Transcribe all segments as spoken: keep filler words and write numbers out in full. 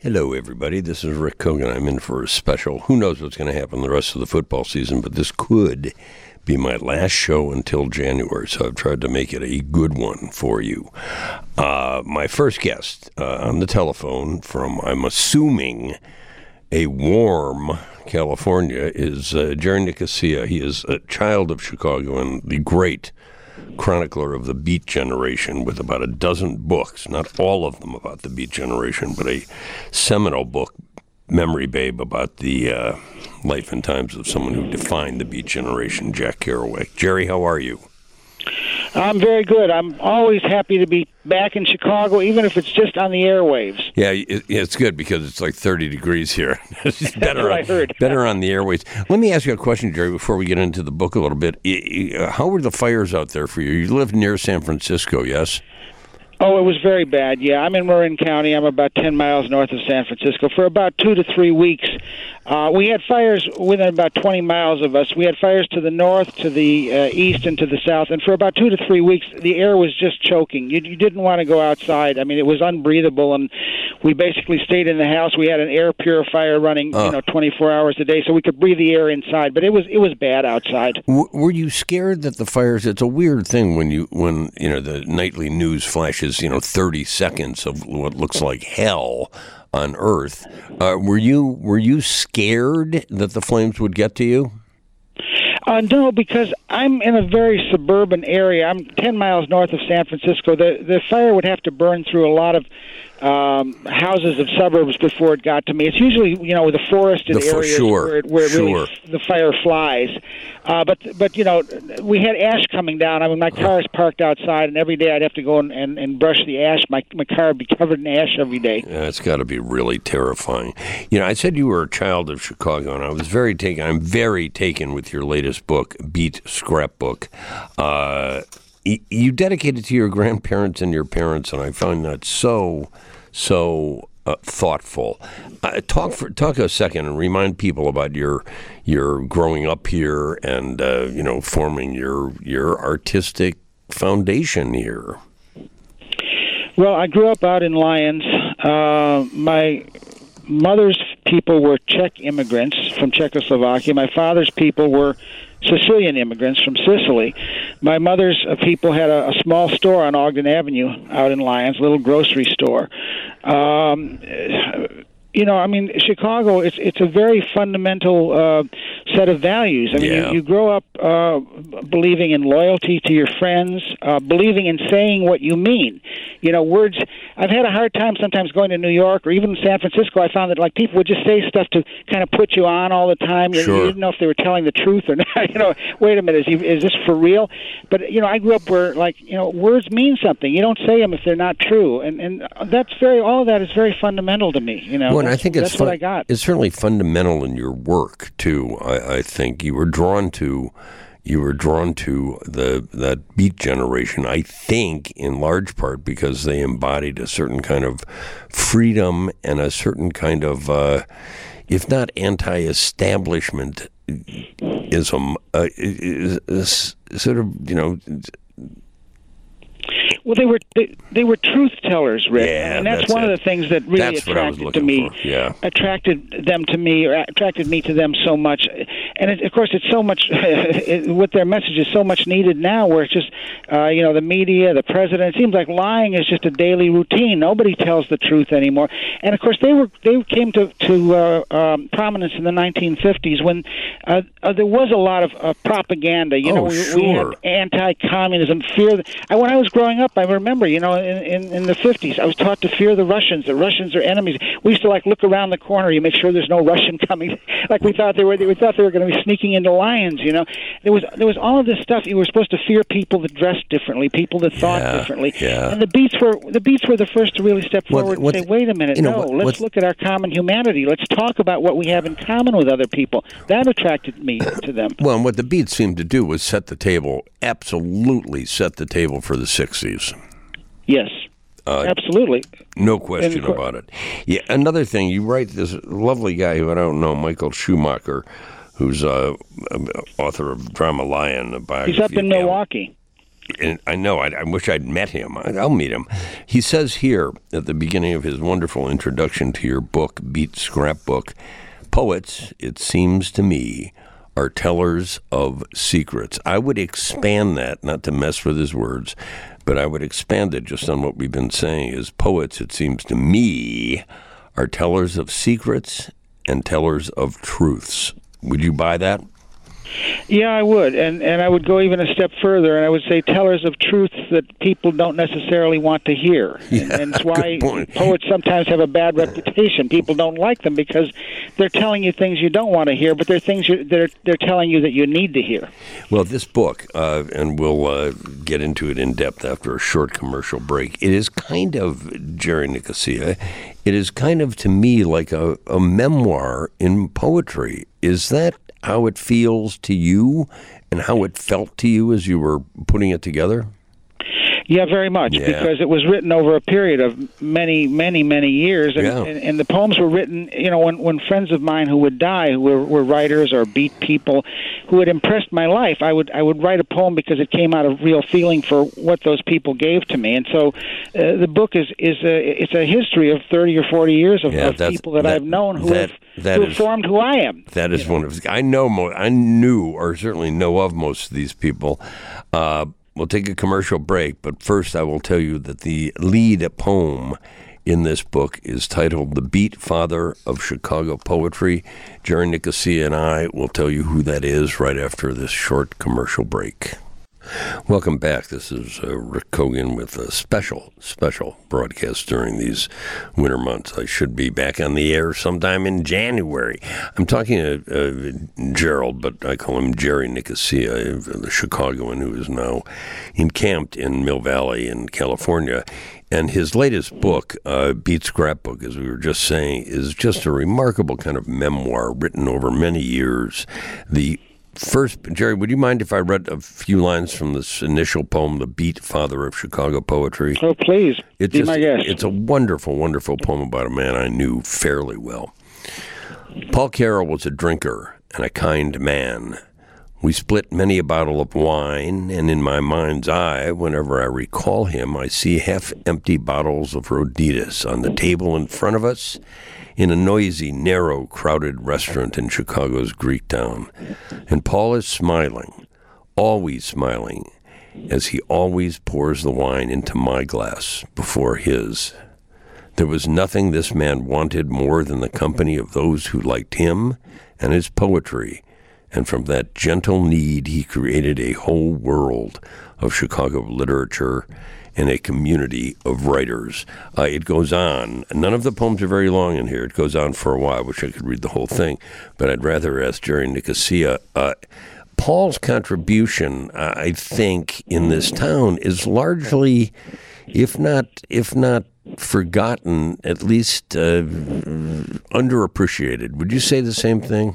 Hello, everybody. This is Rick Kogan. I'm in for a special. Who knows what's going to happen the rest of the football season, but this could be my last show until January, so I've tried to make it a good one for you. Uh, my first guest uh, on the telephone from, I'm assuming, a warm California is uh, Jerry Nicosia. He is a child of Chicago and the great chronicler of the Beat Generation with about a dozen books, not all of them about the Beat Generation, but a seminal book, Memory Babe, about the uh, life and times of someone who defined the Beat Generation, Jack Kerouac. Jerry, how are you? I'm very good. I'm always happy to be back in Chicago, even if it's just on the airwaves. Yeah, it, it's good because it's like thirty degrees here. It's That's better what on, I heard. better on the airwaves. Let me ask you a question, Jerry, before we get into the book a little bit. How were the fires out there for you? You live near San Francisco, yes? Oh, it was very bad, yeah. I'm in Marin County. I'm about ten miles north of San Francisco. For about two to three weeks, uh, we had fires within about twenty miles of us. We had fires to the north, to the uh, east, and to the south. And for about two to three weeks, the air was just choking. You, you didn't want to go outside. I mean, it was unbreathable, and we basically stayed in the house. We had an air purifier running, uh. you know, twenty-four hours a day, so we could breathe the air inside. But it was it was bad outside. W- were you scared that the fires? It's a weird thing when you when you know the nightly news flashes, you know, thirty seconds of what looks like hell on Earth. Uh, were you were you scared that the flames would get to you? Uh, no, because I'm in a very suburban area. I'm ten miles north of San Francisco. The the fire would have to burn through a lot of um, houses of suburbs before it got to me. It's usually, you know, the forested the, areas sure, where, it, where sure. really the fire flies. Uh, but, but you know, we had ash coming down. I mean, my car is parked outside, and every day I'd have to go and, and, and brush the ash. My my car would be covered in ash every day. Yeah, it's got to be really terrifying. You know, I said you were a child of Chicago, and I was very taken. I'm very taken with your latest book, Beat Scrapbook. Uh, you dedicated to your grandparents and your parents, and I find that so, so uh, thoughtful. Uh, talk for talk a second and remind people about your your growing up here and uh, you know forming your your artistic foundation here. Well, I grew up out in Lyons. Uh, my mother's people were Czech immigrants from Czechoslovakia. My father's people were Sicilian immigrants from Sicily. My mother's uh, people had a, a small store on Ogden Avenue out in Lyons, a little grocery store. Um, you know, I mean, Chicago, it's it's a very fundamental uh, set of values. I mean, yeah. you, you grow up uh, believing in loyalty to your friends, uh, believing in saying what you mean. You know, words, I've had a hard time sometimes going to New York or even San Francisco. I found that, like, people would just say stuff to kind of put you on all the time. You, sure. you didn't know if they were telling the truth or not. You know, wait a minute, is, he, is this for real? But, you know, I grew up where, like, you know, words mean something. You don't say them if they're not true. And, and that's very, all of that is very fundamental to me, you know. Well, and I think it's that's fun- what I got. It's certainly fundamental in your work too. I, I think you were drawn to, you were drawn to the that Beat Generation. I think in large part because they embodied a certain kind of freedom and a certain kind of, uh, if not anti-establishment ism, uh, is, is sort of you know. Well, they were they, they were truth tellers, Rick, yeah, and that's, that's one it. of the things that really that's attracted to me. For. Yeah. attracted them to me, or attracted me to them so much. And it, of course, it's so much. it, what their message is so much needed now, where it's just uh, you know the media, the president. It seems like lying is just a daily routine. Nobody tells the truth anymore. And of course, they were they came to to uh, um, prominence in the nineteen fifties when uh, uh, there was a lot of uh, propaganda. You oh, know, we, sure. we had anti-communism, fear. I, when I was growing up, I remember, you know, in, in, in the fifties, I was taught to fear the Russians. The Russians are enemies. We used to, like, look around the corner. You make sure there's no Russian coming. Like we thought they were. We thought they were going to be sneaking into Lyons. You know, there was there was all of this stuff. You were supposed to fear people that dressed differently, people that thought yeah, differently. Yeah. And the Beats were the Beats were the first to really step forward what, and say, "Wait a minute, you know, no, what, let's what, look at our common humanity. Let's talk about what we have in common with other people." That attracted me to them. Well, and what the Beats seemed to do was set the table. Absolutely, set the table for the sixties. Yes. Uh, Absolutely. No question co- about it. Yeah. Another thing, you write this lovely guy who I don't know, Michael Schumacher, who's uh, author of Drama Lion. A biography He's up in of Al- Milwaukee. and I know, I, I wish I'd met him. I, I'll meet him. He says here at the beginning of his wonderful introduction to your book, Beat Scrapbook, poets, it seems to me, are tellers of secrets. I would expand that, not to mess with his words, but I would expand it just on what we've been saying, is poets, it seems to me, are tellers of secrets and tellers of truths. Would you buy that? Yeah, I would, and and I would go even a step further, and I would say tellers of truths that people don't necessarily want to hear. Yeah, and, and it's why point. poets sometimes have a bad reputation. People don't like them because they're telling you things you don't want to hear, but they're things you, they're they're telling you that you need to hear. Well, this book, uh, and we'll uh, get into it in depth after a short commercial break. It is kind of, Jerry Nicosia, it is kind of to me like a, a memoir in poetry. Is that how it feels to you and how it felt to you as you were putting it together? Yeah, very much, yeah. because it was written over a period of many, many, many years, and, yeah. and, and the poems were written, you know, when, when friends of mine who would die, who were, were writers or beat people who had impressed my life, I would I would write a poem because it came out of real feeling for what those people gave to me, and so uh, the book is is a it's a history of thirty or forty years of, yeah, of people that, that I've known who that, have that who is, have formed who I am. That is one of I know mo- I knew or certainly know of most of these people. Uh, We'll take a commercial break, but first I will tell you that the lead poem in this book is titled The Beat Father of Chicago Poetry. Jerry Nicosia and I will tell you who that is right after this short commercial break. Welcome back. This is uh, Rick Kogan with a special, special broadcast during these winter months. I should be back on the air sometime in January. I'm talking to uh, Gerald, but I call him Jerry Nicosia, the Chicagoan who is now encamped in Mill Valley in California. And his latest book, uh, Beat Scrapbook, as we were just saying, is just a remarkable kind of memoir written over many years. The First, Jerry, would you mind if I read a few lines from this initial poem, The Beat Father of Chicago Poetry? Oh, please, it be just, my guest. It's a wonderful, wonderful poem about a man I knew fairly well. Paul Carroll was a drinker and a kind man. We split many a bottle of wine, and in my mind's eye, whenever I recall him, I see half-empty bottles of Roditas on the table in front of us, in a noisy, narrow, crowded restaurant in Chicago's Greek town. And Paul is smiling, always smiling, as he always pours the wine into my glass before his. There was nothing this man wanted more than the company of those who liked him and his poetry, and from that gentle need he created a whole world of Chicago literature and a community of writers. Uh, it goes on. None of the poems are very long in here. It goes on for a while. I wish I could read the whole thing, but I'd rather ask Jerry Nicosia. Uh, Paul's contribution, uh, I think, in this town is largely, if not, if not forgotten, at least uh, underappreciated. Would you say the same thing?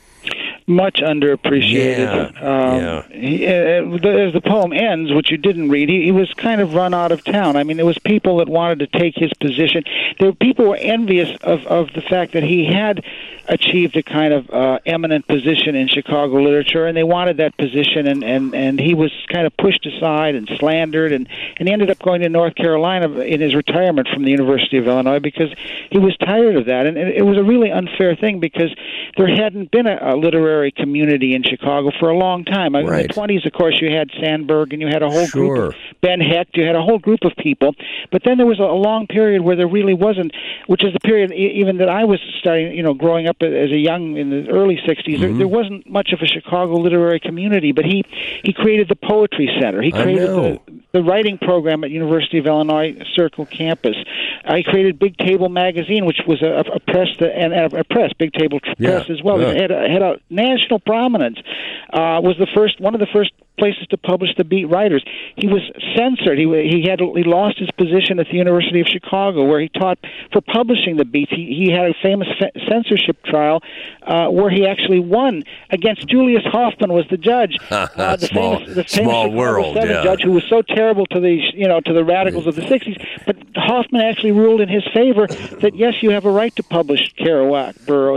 Much underappreciated. Yeah, um, yeah. He, uh, as the poem ends, which you didn't read, he, he was kind of run out of town. I mean, there was people that wanted to take his position. There were people who were envious of, of the fact that he had achieved a kind of uh, eminent position in Chicago literature, and they wanted that position, and, and, and he was kind of pushed aside and slandered, and, and he ended up going to North Carolina in his retirement from the University of Illinois because he was tired of that. And it was a really unfair thing because there hadn't been a, a literary community in Chicago for a long time. Right. In the twenties, of course, you had Sandburg, and you had a whole Sure. group of Ben Hecht, you had a whole group of people, but then there was a, a long period where there really wasn't, which is the period e- even that I was starting, you know, growing up as a young, in the early sixties, Mm-hmm. there, there wasn't much of a Chicago literary community, but he, he created the Poetry Center. He created the, the writing program at University of Illinois Circle campus. I created Big Table Magazine, which was a, a press, that, and a press, Big Table Yeah. Press as well. Yeah. It had a, had a national prominence. Uh, was the first, one of the first places to publish the beat writers. He was censored. He he had he lost his position at the University of Chicago, where he taught for publishing the beats. He he had a famous fe- censorship trial uh, where he actually won against Julius Hoffman, was the judge, uh, the small, famous, the famous small Chicago world, Seven yeah. judge, who was so terrible to the you know to the radicals of the sixties. But Hoffman actually ruled in his favor that yes, you have a right to publish Kerouac, Burroughs.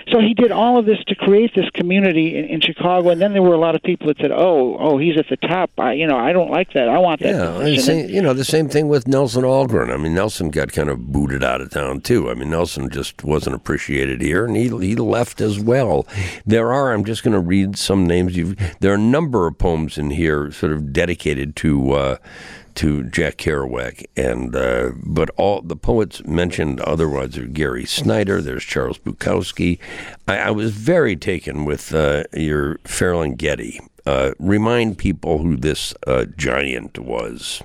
So he did all of this to create this community in, in Chicago, and then there were a lot of people that said, "Oh, oh, he's at the top. I, you know, I don't like that. I want that." Yeah, the same, you know, the same thing with Nelson Algren. I mean, Nelson got kind of booted out of town too. I mean, Nelson just wasn't appreciated here, and he he left as well. There are. I'm just going to read some names. You've, there are a number of poems in here, sort of dedicated to. Uh, to Jack Kerouac, and uh, but all the poets mentioned otherwise are Gary Snyder, there's Charles Bukowski. I, I was very taken with uh, your Ferlinghetti. Uh, remind people who this uh, giant was.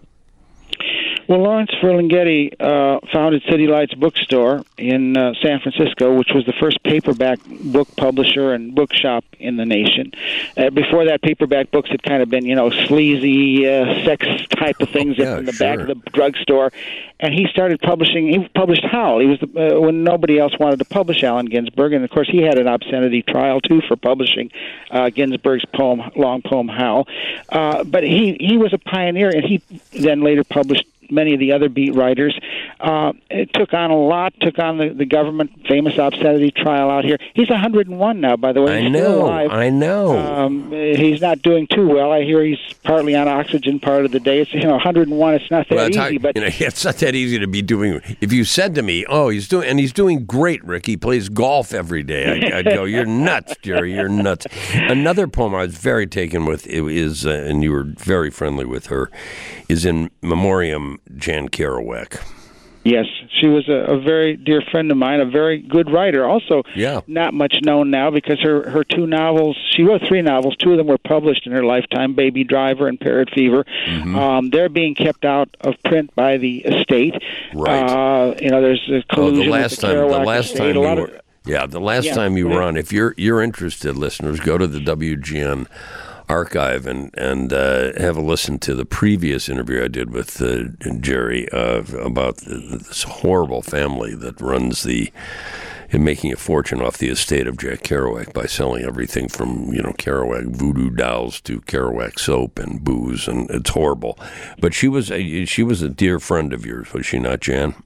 Well, Lawrence Ferlinghetti uh, founded City Lights Bookstore in uh, San Francisco, which was the first paperback book publisher and bookshop in the nation. Uh, before that, paperback books had kind of been, you know, sleazy uh, sex type of things yeah, in the sure. back of the drugstore. And he started publishing. He published Howl. He was the, uh, when nobody else wanted to publish Allen Ginsberg, and of course he had an obscenity trial too for publishing uh, Ginsberg's poem, long poem Howl. Uh, but he he was a pioneer, and he then later published many of the other beat writers. Uh, it took on a lot, took on the, the government famous obscenity trial out here. He's one hundred and one now, by the way. He's I know, still alive. I know. Um, he's not doing too well. I hear he's partly on oxygen part of the day. It's, you know, one hundred and one, it's not that well, easy. how, but you know, it's not that easy to be doing. If you said to me, oh, he's doing, and he's doing great, Rick, he plays golf every day, I'd, I'd go, you're nuts, Jerry, you're nuts. Another poem I was very taken with is, uh, and you were very friendly with her, is in Memoriam Jan Kerouac. Yes, she was a, a very dear friend of mine, a very good writer. Also, yeah. not much known now because her, her two novels, she wrote three novels, two of them were published in her lifetime, Baby Driver and Parrot Fever. Mm-hmm. Um, they're being kept out of print by the estate. Right. Uh, you know, there's a collusion oh, the last with the time, Kerouac the last estate. time a you lot were, of, yeah, the last yeah, time you were yeah. on, if you're you're interested, listeners, go to the W G N archive and and uh, have a listen to the previous interview I did with uh, Jerry uh, about the, this horrible family that runs the and making a fortune off the estate of Jack Kerouac by selling everything from, you know, Kerouac voodoo dolls to Kerouac soap and booze, and it's horrible. But she was a, she was a dear friend of yours, was she not, Jan?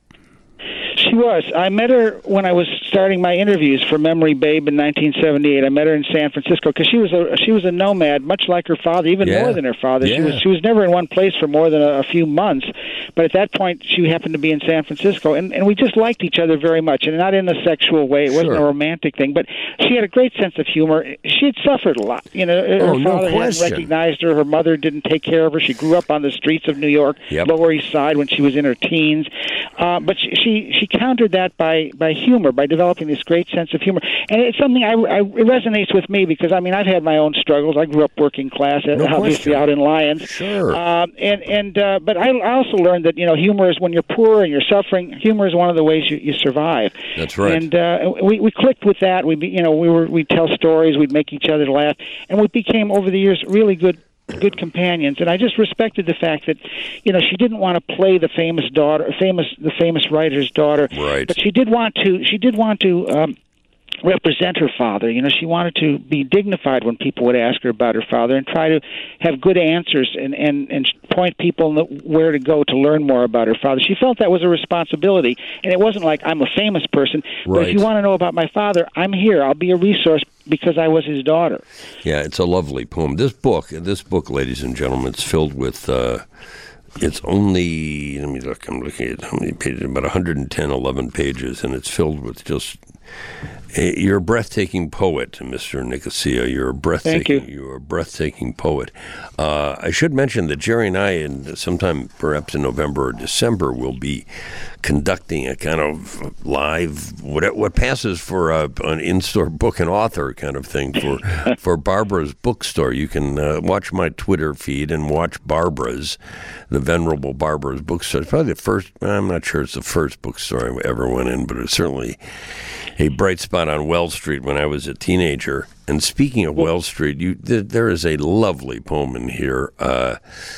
She was. I met her when I was starting my interviews for Memory Babe in nineteen seventy-eight. I met her in San Francisco because she was a she was a nomad, much like her father, even yeah. more than her father. Yeah. She was she was never in one place for more than a, a few months. But at that point, she happened to be in San Francisco, and, and we just liked each other very much, and not in a sexual way. It wasn't sure. a romantic thing, but she had a great sense of humor. She had suffered a lot. You know, her oh, father no hadn't recognized her. Her mother didn't take care of her. She grew up on the streets of New York, yep. Lower East Side, when she was in her teens. Uh, but she, she she countered that by by humor, by developing this great sense of humor, and it's something I, I it resonates with me because I mean I've had my own struggles. I grew up working class, no obviously question. out in Lyons. Sure. Um, and and uh, but I, I also learned that you know humor is when you're poor and you're suffering. Humor is one of the ways you, you survive. That's right. And uh, we we clicked with that. We be, you know we were we'd tell stories. We'd make each other laugh, and we became over the years really good. good companions, and I just respected the fact that, you know, she didn't want to play the famous daughter, famous the famous writer's daughter, right? But she did want to. She did want to um, represent her father. You know, she wanted to be dignified when people would ask her about her father, and try to have good answers and and and point people where to go to learn more about her father. She felt that was a responsibility, and it wasn't like I'm a famous person, right. But if you want to know about my father, I'm here. I'll be a resource. Because I was his daughter. Yeah, it's a lovely poem. This book, this book, ladies and gentlemen, it's filled with. Uh, it's only. Let me look. I'm looking at how many pages. About one hundred ten, eleven pages, and it's filled with just. A, you're a breathtaking poet, Mister Nicosia. You're a breathtaking. Thank you. You're a breathtaking poet. Uh, I should mention that Jerry and I, in sometime perhaps in November or December, will be conducting a kind of live what what passes for a, an in-store book and author kind of thing for for Barbara's Bookstore. You can uh, watch my Twitter feed and watch Barbara's, the venerable Barbara's Bookstore. It's probably the first. I'm not sure it's the first bookstore I ever went in, but it's certainly a bright spot on Wells Street when I was a teenager. And speaking of Wells Street, you th- there is a lovely poem in here uh,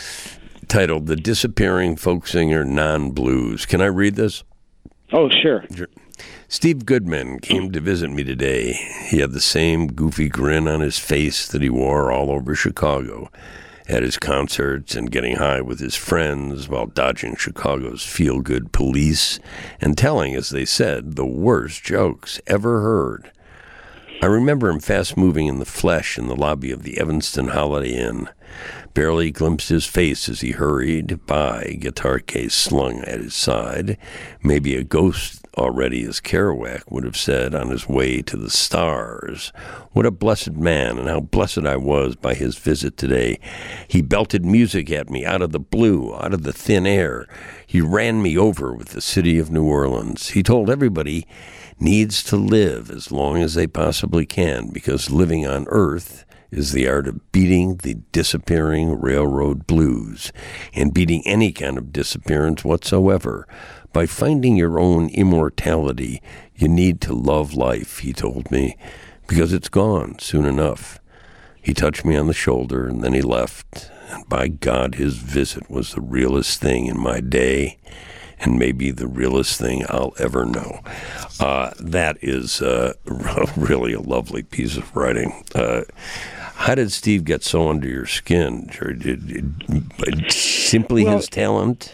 titled "The Disappearing Folk Singer Non-Blues." Can I read this? Oh, sure. Steve Goodman came to visit me today. He had the same goofy grin on his face that he wore all over Chicago, at his concerts and getting high with his friends while dodging Chicago's feel-good police and telling, as they said, the worst jokes ever heard. I remember him fast-moving in the flesh in the lobby of the Evanston Holiday Inn. Barely glimpsed his face as he hurried by, guitar case slung at his side. Maybe a ghost already, as Kerouac would have said, on his way to the stars. What a blessed man, and how blessed I was by his visit today. He belted music at me out of the blue, out of the thin air. He ran me over with the city of New Orleans. He told everybody needs to live as long as they possibly can, because living on earth is the art of beating the disappearing railroad blues, and beating any kind of disappearance whatsoever. By finding your own immortality, you need to love life, he told me, because it's gone soon enough. He touched me on the shoulder, and then he left, and by God, his visit was the realest thing in my day, and maybe the realest thing I'll ever know. Uh, that is uh, really a lovely piece of writing. Uh, How did Steve get so under your skin? Did, did, simply well, his talent?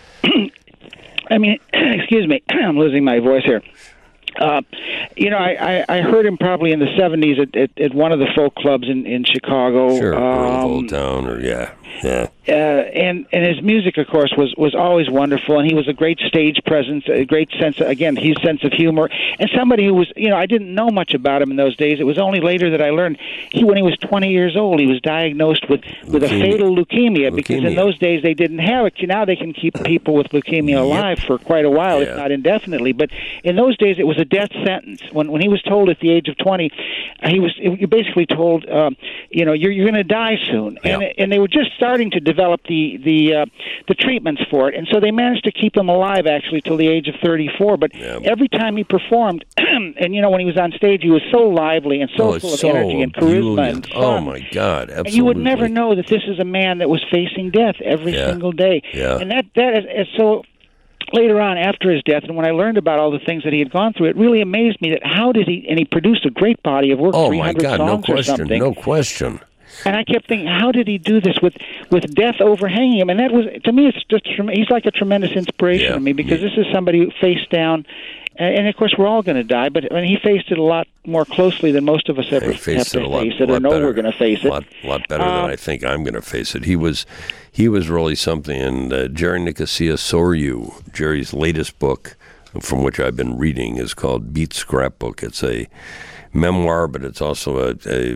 I mean, excuse me, I'm losing my voice here. Uh, you know, I, I, I heard him probably in the seventies at, at, at one of the folk clubs in, in Chicago. Sure, um, Earl of Old Town, or yeah, yeah. Uh, and and his music, of course, was, was always wonderful, and he was a great stage presence, a great sense, of, again, his sense of humor, and somebody who was, you know, I didn't know much about him in those days. It was only later that I learned he, when he was twenty years old, he was diagnosed with, with a fatal leukemia, leukemia, because in those days they didn't have it. Now they can keep people with leukemia alive yep. for quite a while, yeah. if not indefinitely. But in those days, it was a death sentence. When when he was told at the age of twenty, he was you basically told, um, you know, you're you're going to die soon, yeah. and and they were just starting to develop the the uh, the treatments for it, and so they managed to keep him alive actually till the age of thirty-four. But yeah. every time he performed, and you know, when he was on stage, he was so lively and so oh, full of so energy and charisma and fun. Oh my God! Absolutely. And you would never know that this is a man that was facing death every yeah. single day, yeah. and that that is, is so. Later on, after his death, and when I learned about all the things that he had gone through, it really amazed me that how did he, and he produced a great body of work, oh three hundred my God, songs no or question, something. no question. And I kept thinking, how did he do this with, with death overhanging him? And that was, to me, it's just he's like a tremendous inspiration yeah. to me, because yeah. this is somebody who faced down, and, and of course we're all going to die, but I mean, he faced it a lot more closely than most of us ever have to face it, lot, it or know better, we're going to face it. A lot, lot better um, than I think I'm going to face it. He was, he was really something. And uh, Jerry Nicosia Soryu, Jerry's latest book, from which I've been reading, is called Beat Scrapbook. It's a memoir, but it's also a, a,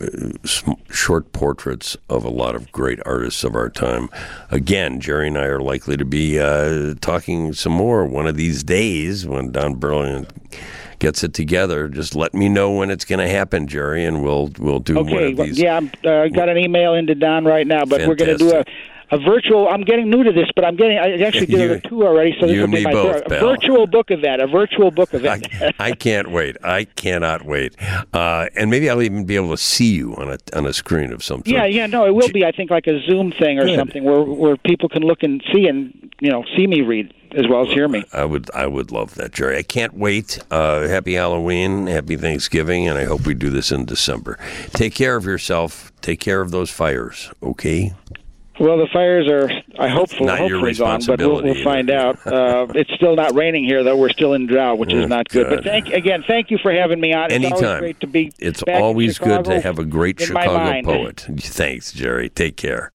a short portraits of a lot of great artists of our time. Again, Jerry and I are likely to be uh, talking some more one of these days when Don Burlington gets it together. Just let me know when it's going to happen, Jerry, and we'll we'll do okay, one of these. Yeah, I uh, got an email into Don right now, but Fantastic. We're going to do a A virtual. I'm getting new to this, but I'm getting. I actually did you, a two already, so this you will be my both, third. A virtual book event. A virtual book event. I, I can't wait. I cannot wait. Uh, and maybe I'll even be able to see you on a on a screen of some sort. Yeah, yeah. No, it will be. I think like a Zoom thing or Good. something where where people can look and see and you know see me read as well as hear me. I would I would love that, Jerry. I can't wait. Uh, happy Halloween, happy Thanksgiving, and I hope we do this in December. Take care of yourself. Take care of those fires. Okay. Well, the fires are, I hope, not hopefully gone, but we'll, we'll find out. Uh, it's still not raining here, though. We're still in drought, which oh, is not good. God. But thank again, thank you for having me on. It's Anytime. always great to be It's back always in Chicago, good to have a great in my Chicago mind. poet. Thanks, Jerry. Take care.